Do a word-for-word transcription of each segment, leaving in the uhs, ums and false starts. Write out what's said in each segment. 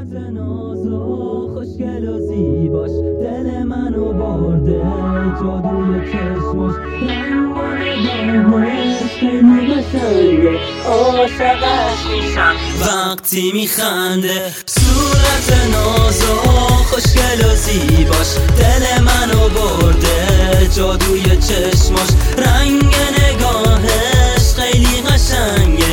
صورت ناز و خوشگل و زیباش دل منو برده، جادوی چشماش رنگ نگاهش خیلی قشنگه، عاشقش میشم وقتی میخنده. صورت ناز و خوشگل و زیباش دل منو برده، جادوی چشماش رنگ نگاهش خیلی قشنگه،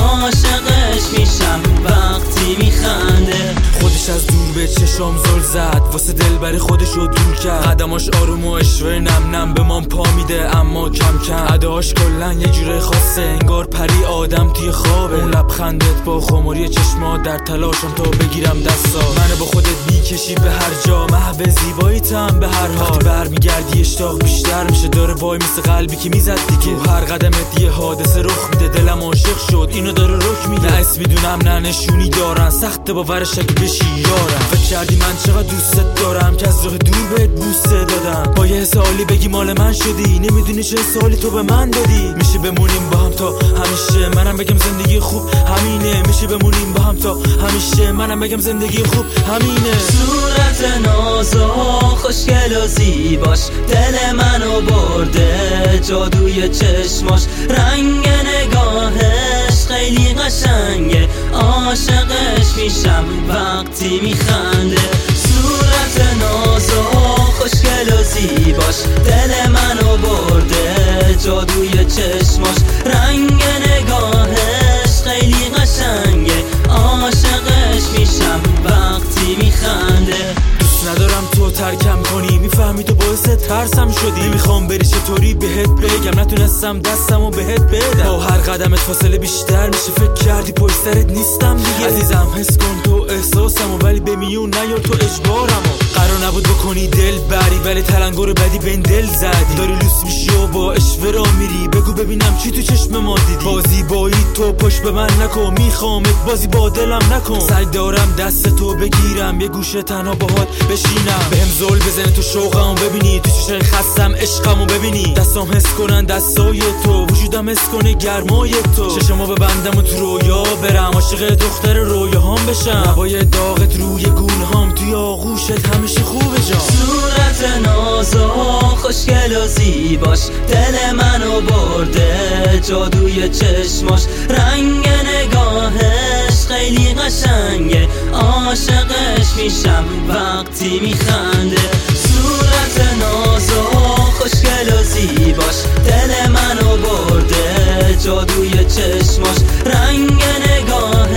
عاشقش میشم وقتی میخنده. خودش از دور به چشام زل زد، واسه دل بری خودشو دور کرد. قدماش آروم و اشوه نم نم به من پا میده اما کم کم. اداش کلن یه جوره خاصه، انگار پری آدم توی خوابه. اون لبخندت با خماری چشما در تلاشم تا بگیرم دستا. منو با خودت میکشی به هر جا، محو زیباییتم به هر حال. وقتی برمیگردی اشتاق بیشتر میشه، داره وای مثل قلبی که میزد دیگه. تو هر قدمت یه حادثه رخ میده، دلم عاشق شد اینو داره رک میده. نه اسم میدونم نه نشونی دارن، سخت باورش اگه بشی یارم. فکر کردی من چقدر دوستت دارم که از راه دور بهت بوسه دادم. با یه حس عالی بگی مال من شدی، نمیدونی چه سوالی تو به من دادی. میشه بمونیم با هم تا همیشه، منم بگم زندگی خوب همینه. میشه بمونیم با هم تا همیشه، منم بگم زندگی خوب همینه. صورت ناز و خوشگل و زیباش دل منو برده، جادوی چشماش رنگ نگاهش خیلی قشنگه، عاشقش میشم وقتی میخنده. صورت ناز و خوشگل و زیباش دل منو برده، جادوی چشماش رنگ نگاهش خیلی قشنگه، عاشقش میشم وقتی میخنده. ندارم تو ترکم کنی، میفهمی تو باعث ترسم شدی. نمیخوام بری چطوری بهت بگم، نتونستم دستمو بهت بدم. با هر قدمت فاصله بیشتر میشه، فکر کردی پشت سرت نیستم دیگه. عزیزم حس کن تو احساسمو، ولی به میون نیار تو اجبارمو. قرار نبود بکنی دل بری، ولی تلنگر بدی بین دل زدی. داری لوس میشی و با اشوه را میری، بگو ببینم چی تو چشم ما دیدی. بازی بایی تو پشت به من نکن، میخوامت بازی با دلم نکن. سعی دارم دست تو بگیرم، یه گوشه تنها باهات بشینم. بهم زل بزنه تو شوقمو ببینی، تو چشای خستم عشقمو ببینی. دستام حس کنن دستای تو، وجودم حس کنه گرمای تو. چشمو ببندم و تو رویا برم، عاشق دختر رویاهام بشم. لبای داغت روی گونهام، توی آغوشت همیشه خوبه جان. صورت ناز و خوشگل و زیباش دل منو برده، جادوی چشماش رنگ نگاهش خیلی قشنگه، عاشقش میشم وقتی میخنده. صورت ناز و خوشگل و زیباش دل منو برده، جادوی چشماش رنگ نگاهش